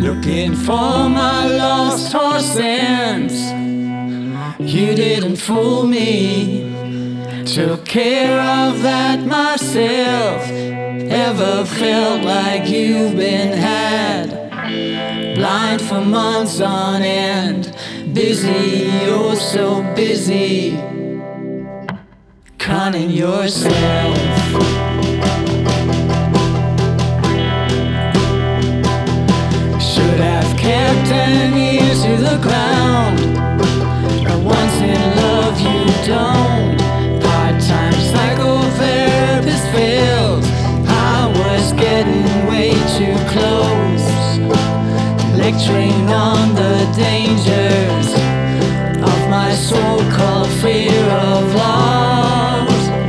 looking for my lost horses. You didn't fool me, took care of that myself. Ever felt like you've been had? Blind for months on end, busy, oh so busy, conning yourself. Should have kept an ear to the ground, but once in love you don't. Part-time psychotherapist failed. I was getting way too close, lecturing on the dangers of my so-called fear of loss.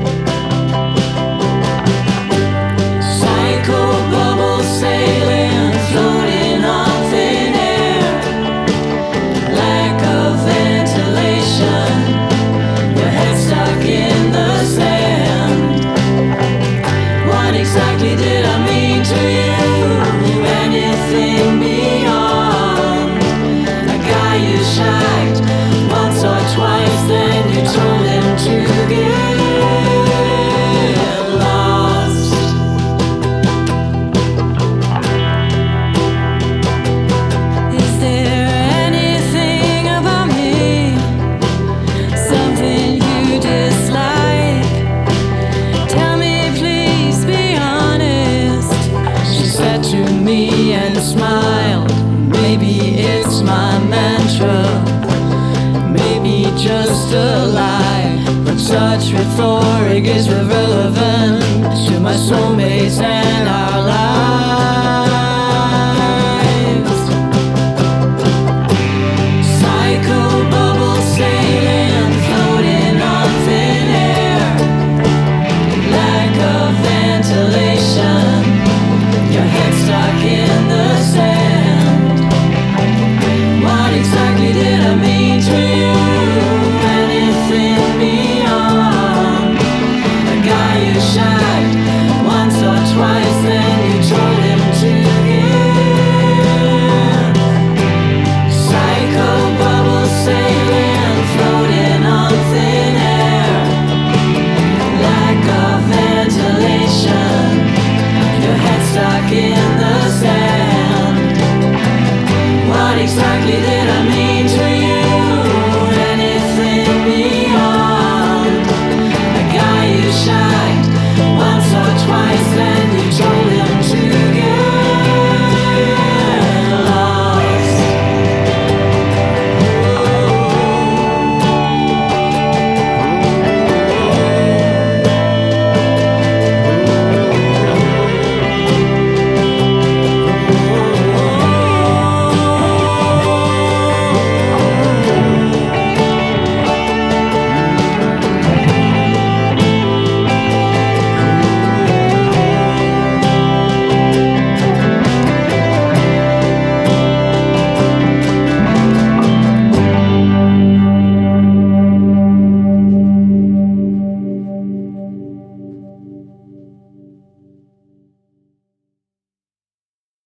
Psycho bubble sailing, floating on thin air, lack of ventilation, your head stuck in the sand. What exactly did I mean to you? Anything beyond a guy you shagged once or twice, then you told him to get lost. Is there anything about me, something you dislike? Tell me, please be honest, she said to me and smiled. Maybe it's my mantra, maybe just a lie, but such rhetoric is irrelevant to my soulmates and